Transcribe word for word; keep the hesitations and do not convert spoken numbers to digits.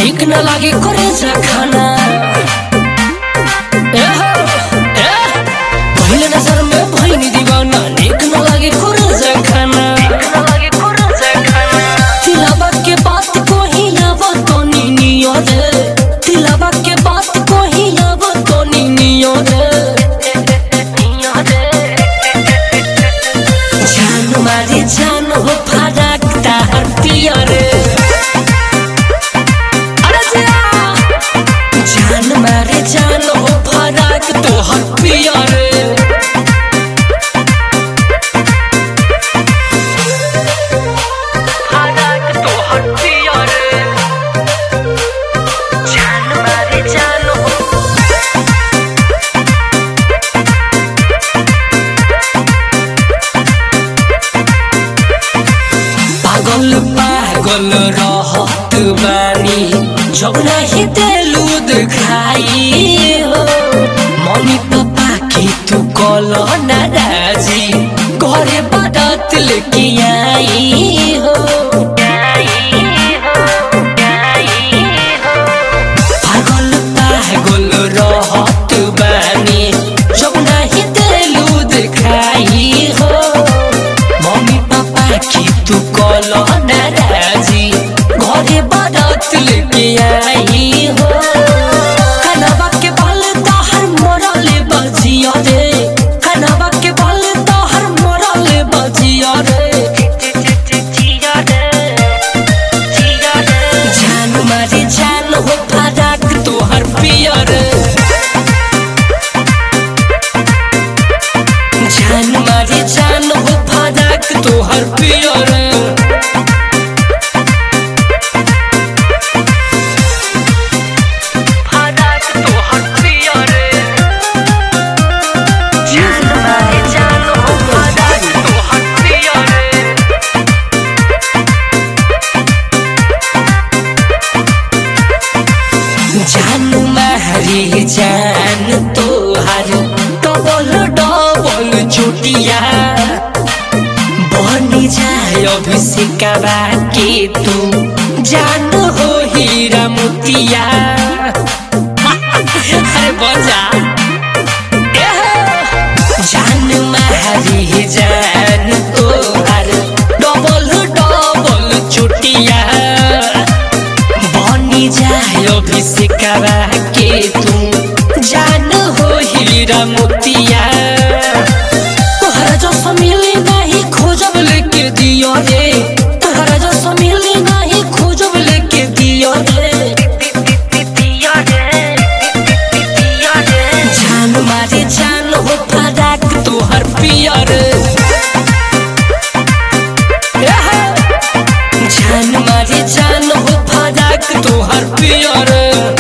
निक न लागे करे जा खाना पहले नजर में भइनी दीवाना निक न लागे करे जा खाना तिलाबा के बात को ही अब तो नियो दे तिलाबा के बात को ही अब तो नियो दे जान मारे जान हो फरक तार पियर जान मारे जान हो फरक तोहर पियर पागल पागल रहत बानी जब नहीं देलू दिखाई हो मम्मी पापा की तू कल नाराजी घरे बारात लेके आई हो पागल पागल रहत बानी जब नहीं देलू दिखाई हो मम्मी पापा की तू कल नाराजी घरे बारात लेके आई हो कनवा के बल तोहर मरले बजिया रे कनवा के बल तोहर मरले बजिया रे जान मारे जान हो फरक तोहर पियर जान मारे जान हो फरक तोहर पियर जान महरी जान तोहर डबल डबल चुटिया बनी जाए अभिषेकवा के तू जान हो हीरा मोतिया अरे बजा जान महरी जान तोहर डबल डबल चुटिया बनी जाए अभिषेकवा के तू जान हो हीरा मोतिया तोहरा जो मिली नहीं खोजब लेके दियो रे तोहरा जो मिली नहीं खोजब लेके दियो रे जान मारे जान हो फरक तोहर पियर जान मारे जान हो फरक तोहर पियर।